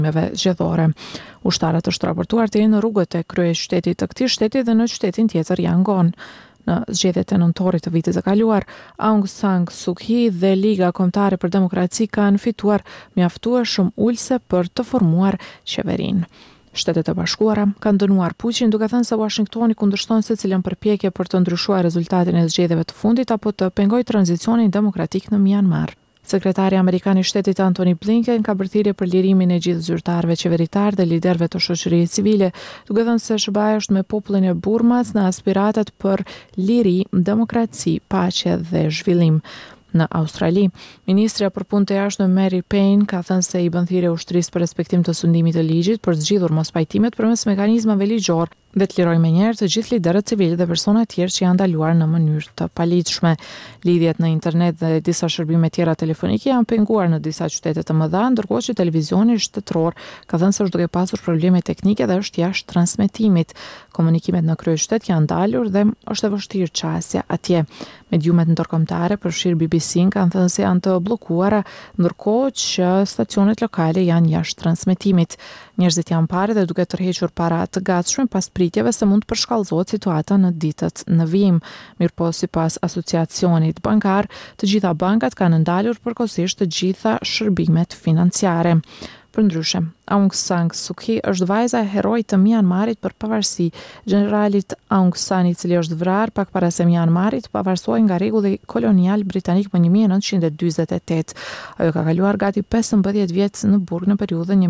zgjedhore. Ushtarët është raportuar të në rrugët e kryeqytetit të këtij shteti dhe në qytetin tjetër Yangon. Në zgjedhjet e nëntorit të vitit të kaluar, Aung San Suu Kyi dhe Liga Kombëtare për Demokraci kanë fituar mjaftueshëm ulse për të formuar qeverinë. Shtetet e Bashkuara kanë dënuar Puqin duke thënë se Washingtoni kundërshton secilën përpjekje për të ndryshuar rezultatin e zgjedhjeve të fundit apo të pengojë tranzicionin demokratik në Myanmar. Sekretari Amerikan I Shtetit Antony Blinken ka bërthirrje për lirimin e gjithë zyrtarëve qeveritar dhe liderëve të shoqërisë civile, duke thënë se SBA është me popullin e Burmas në aspiratat për liri, demokraci, paqe dhe zhvillim. Në Australi, Ministrja për Punë të Jashtme Mary Payne ka thënë se I bën thirrje ushtrisë për respektim të sundimit të ligjit për zgjidhur mospajtimet përmes mekanizmave ligjor dhe të lirojë menjëherë të gjithë liderët civil dhe persona tjerë që janë ndaluar në mënyrë të paligjshme. Lidhjet në internet dhe disa shërbime tjera telefonike janë penguar në disa qytete të mëdha, ndërkohë që televizioni shtetëror ka thënë se është duke pasur probleme teknike dhe është jashtë transmetimit. Komunikimet në kryeqytet janë ndalur dhe është e vështirë qasja atje. Mediumet ndërkombëtare përfshirë BBC kanë thënë se janë të bllokuara, ndërkohë që stacionet lokale janë jashtë transmetimit. Njerëzit janë parë dhe duke tërhequr para të gatshme pas pritjeve se mund të përshkallëzohet situata në ditët në vijim. Mirëpo sipas asociacionit bankar, të gjitha bankat kanë ndalur përkohësisht të gjitha shërbimet financiare. Përndryshe, Aung San Suu Kyi është vajza e herojit të Myanmarit për pavarësi, generalit Aung San I cili është vrarë pak para se Myanmarit pavarësoi nga rregulli kolonial britanik më 1948. Ajo ka kaluar gati 15 vjet në burg në periudhën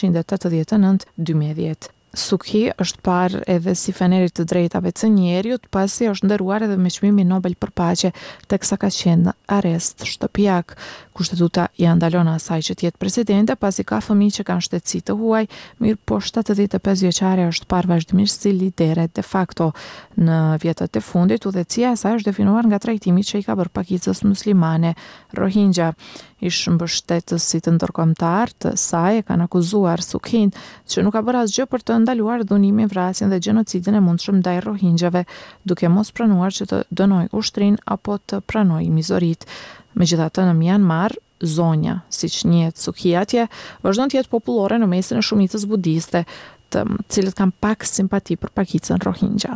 1989-2010. Suu Kyi është parë edhe si fenerit të drejtave të njerëzit, pasi është nderuar edhe me çmimin Nobel për paqe, teksa ka qenë në arrest shtëpiak. Kushtetuta I ndalon asaj që të jetë presidente pasi ka fëmijë që kanë shtetësi të huaj, mirëpo 75 vjeçare është parë vazhdimisht si lidere de facto. Në vjetët e fundit, udhëhecia e saj është definuar nga trajtimi që I ka bërë pakicës muslimane Rohingya. Ish mbështetësit të ndërkombëtar të saj e kanë akuzuar Suu Kyin që nuk ka bërë asgjë për të ndaluar dhunimin, vrasjen dhe gjenocidin e mundshëm ndaj Rohingjave, duke mos pranuar që të dënojë ushtrinë apo të pranojë mizorit. Megjithatë, në Myanmar, zonja, siç njihet Suu Kyi atje, vazhdon të jetë popullore në mesin e shumicës budiste, të cilët kanë pak simpati për pakicën Rohingya.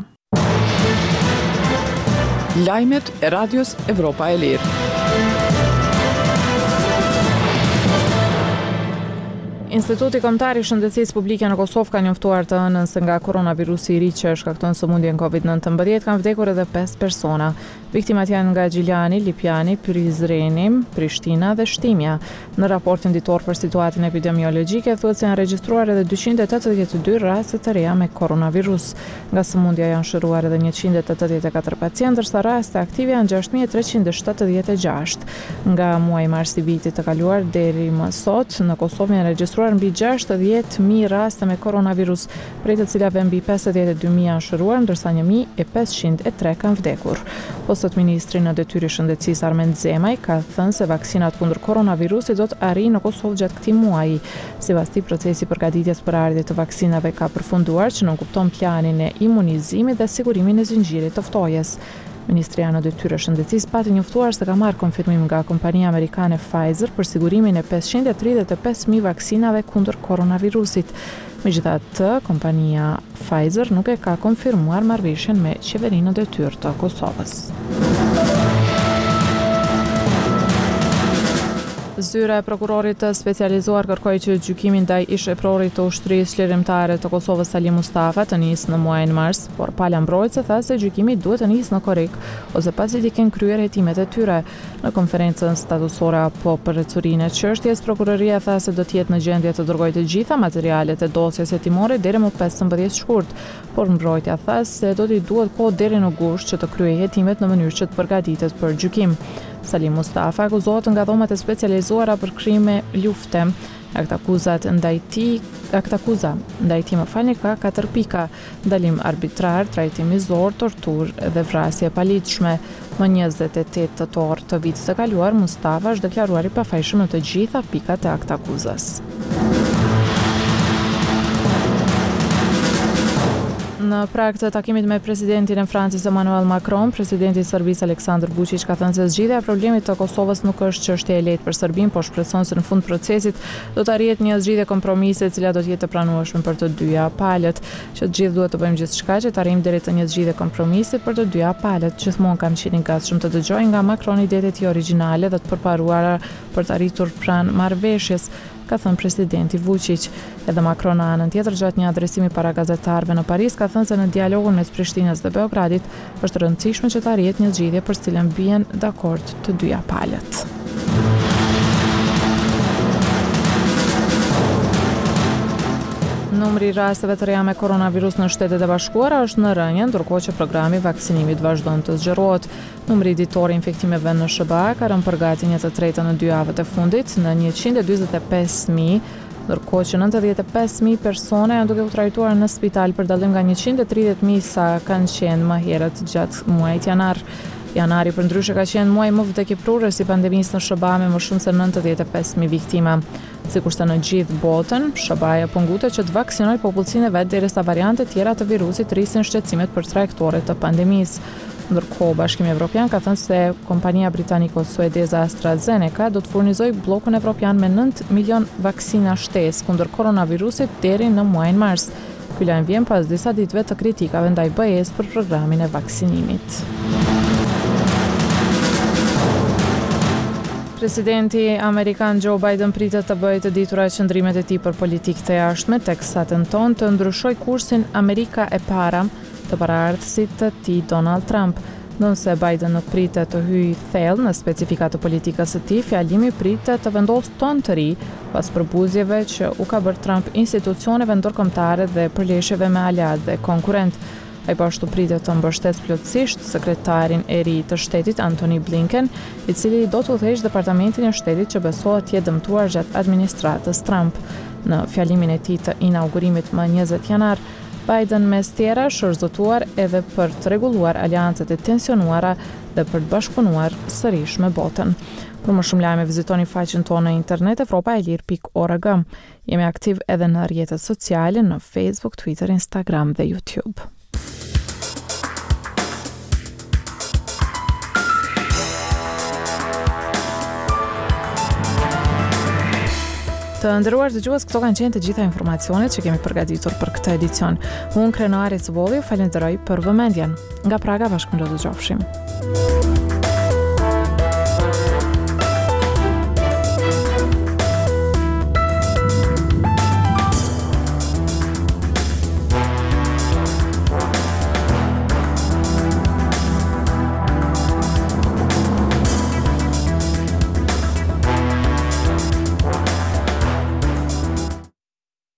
Lajmet e Radios Evropa e Lirë. Instituti Kombëtar I Shëndetësisë Publike në Kosovë ka njoftuar të hënën se nga koronavirusi I ri që shkakton sëmundjen COVID-19 kanë vdekur edhe 5 persona. Viktimat janë nga Gjiljani, Lipjani, Prizreni, Prishtina dhe Shtimja. Në raportin ditor për situatën epidemiologjike thuhet se janë regjistruar edhe 282 raste të reja me koronavirus. Nga sëmundja janë shëruar edhe 184 pacientë, ndërsa raste aktive janë 6376. Nga muaji mars I vitit të kaluar deri më sot në Kosovë janë regjistruar mbi 60.000 raste me koronavirus, prej të cilave mbi 52.000 janë shëruar, ndërsa 1.503 kanë vdekur. Posët ministri në detyrë shëndetësisë Armend Zemaj ka thënë se vaksinat kundër koronavirusit do të arrijë në Kosovë gjatë këtij muaji. Sipas tij, procesi I përgatitjes për ardhje të vaksinave ka përfunduar, që nënkupton planin e imunizimit dhe sigurimin e zinxhirit të ftojes. Ministria në detyrë shëndetësisë pati njoftuar se ka marrë konfirmim nga kompania amerikane Pfizer për sigurimin e 535.000 vaksinave kundër koronavirusit. Megjithatë, kompania Pfizer nuk e ka konfirmuar marrëveshjen me qeverinë në detyrë të Kosovës. Zyra e prokurorit të specializuar kërkoi që gjykimi ndaj ish-eprorit të ushtrisë lirimtare të Kosovës Sali Mustafa të nisë në muajin mars, por pala mbrojtëse tha se gjykimi duhet të nisë në korrik ose pasi të kenë kryer hetimet e tyre. Në konferencën statusore apo përrecurinë e çështjes, prokuroria tha se do të jetë në gjendje të dërgojë të gjitha materialet e dosjes hetimore deri më 15 shkurt, por mbrojtja tha se do t'i duhet kohë deri në gusht që të kryejë hetimet në mënyrë që të përgatitet për gjykim. Salim Mustafa akuzohet nga dhomat e specializuara për krime lufte. Aktakuza ndaj tij ka 4 pika: ndalim arbitrar, trajtim I zor, torturë dhe vrasje paligjshme. Më 28 tetor të vitit të kaluar, Mustafa është deklaruar I pafajshëm në të gjitha pikat e aktakuzës. Në prag të takimit me presidentin e Francës Emmanuel Macron, presidenti i Serbisë Aleksandar Vučić ka thënë se zgjidhja e problemit të Kosovës nuk është çështje e lehtë për Serbinë, por shpreson se në fund procesit do të arrihet një zgjidhje kompromise e cila do të jetë e pranueshme për të dyja palët. Që të gjithë duhet të bëjmë gjithçka që të arrijmë deri te një zgjidhje kompromisi për të dyja palët. Gjithmonë kam qenë i gatshëm të dëgjoj nga Macron idetë e tij origjinale dhe të përparuara për të arritur pranë marrëveshjes, ka thënë presidenti Vučić. Edhe Macron në anën tjetër gjatë një adresimi para gazetarëve në Paris ka thënë se në dialogun mes Prishtinës dhe Beogradit është rëndësishme që të arrihet një zgjidhje për cilën bien dakord të dyja palët. Numri i rasteve të reja me koronavirus në Shtetet e Bashkuara është në rënje, ndërkohë që programi vaksinimit vazhdon të zgjerohet. Numri i ditor infektimeve në SBA ka rënë për gati 1/3 në 2 javët e fundit në 145.000, ndërkohë që 95.000 persone janë duke u trajtuar në spital për dallim nga 130.000 sa kanë qenë më herët gjatë muajit janar. Janari për ndryshe ka qenë muaj më vdekiprurës si pandemisë në SBA me më shumë se 95.000 viktima. Sikurse në gjithë botën, SBA-ja po ngutet që të vaksinojë popullsinë e vet derisa variante tjera të virusit rrisin shqetësimet për trajektoret të pandemisë. Ndërkohë, Bashkimi Evropian ka thënë se kompania britaniko-suedeze AstraZeneca do të furnizojë bllokun evropian me 9 milion vaksina shtesë kundër koronavirusit deri në muajin mars. Ky lajm vjen pas disa ditëve të kritikave ndaj BE-s për programin e vaksinimit. Presidenti Amerikan Joe Biden pritet të bëjë të ditura qëndrimet e tij për politikë të jashtme, teksa tenton të ndryshojë kursin Amerika e para të paraardhësit të tij Donald Trump. Nëse Biden nuk pritet të hyjë thellë në specifikat të politikës së tij, fjalimi pritet të vendosë ton të ri pas përbuzjeve që u ka bërë Trump institucioneve ndërkombëtare dhe përleshjeve me aleatë dhe konkurrent. Ai po ashtu pritet të mbështesë plotësisht sekretarin e ri të shtetit Antony Blinken, i cili do të udhëheqë departamentin e shtetit që besohet të jetë dëmtuar gjatë administratës Trump. Në fjalimin e tij të inaugurimit më 20 janar, Biden mes tjera shërzëtuar edhe për të rregulluar aleancet e tensionuara dhe për të bashkëpunuar sërish me botën. Për më shumë lajme vizitoni faqen tonë në internet evropaelir.org. Jemi aktiv edhe në rrjetet sociale në Facebook, Twitter, Instagram dhe YouTube. Të nderuar dëgjues, këto kanë qenë të gjitha informacionet që kemi përgatitur për këtë edicion. Unë Krenari Cbolli, falenderoj për vëmendjen. Nga Praga bashkë dëgjofshim.